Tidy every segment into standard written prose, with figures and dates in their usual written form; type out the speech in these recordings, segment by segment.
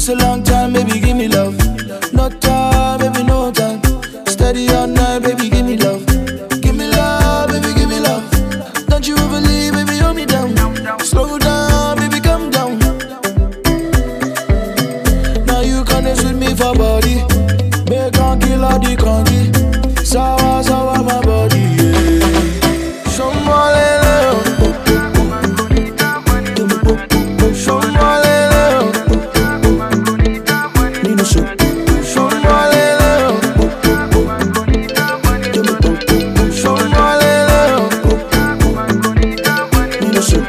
It's a long time, baby, give me love. No time, baby, no time. Steady all night, baby, give me love. Give me love, baby, give me love. Don't you ever leave, baby, hold me down. Slow down, baby, come down. Now you connect with me for body. Make on kill all the country. Sawa, sawa, my body, yeah. Show more love. Show more love. Nino show. Show more love. Show more love. Nino show.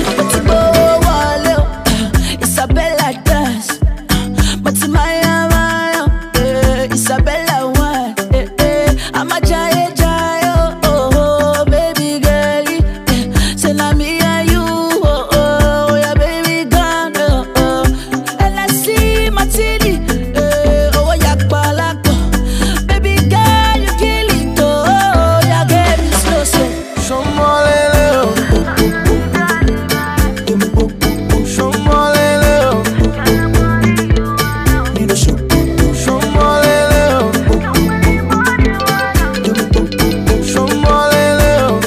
Isabella dance, but Maya, Isabella one. I'm a giant, oh, baby girl. Say na me and you, oh, yeah, baby gone, oh. And I see my titty, oh, yeah, palako. Baby girl, you kill it, oh, yeah, get me slow, slow. Show more love. Show more love. Need a show. Show more love. Show more love.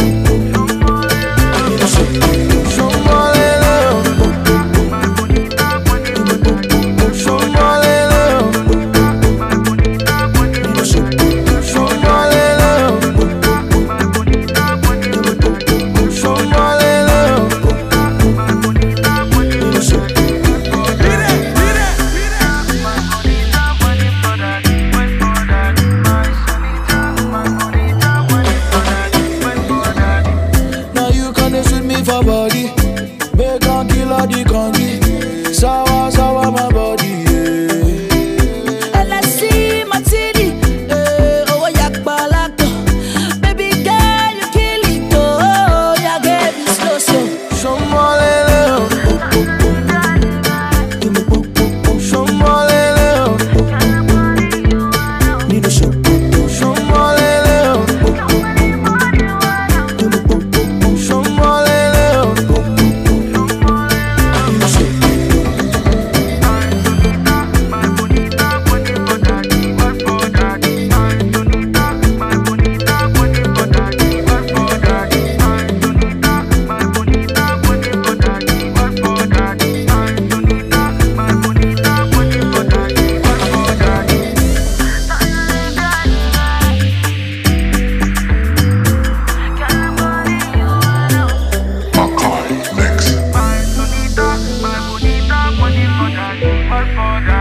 Need a show. Show more love. Show more love. Need a show. Show more love. Show more love. Need a show. Now you connect with me for body. Make on kill all the country. Sawa, sawa, my body, yeah. And I see my titty, oh, yeah, palako. Baby girl, you kill it, oh, yeah, get me slow, slow. Show more love. Show more love. Need a show. Show more love. Show more love. Need a show. Makai Mix.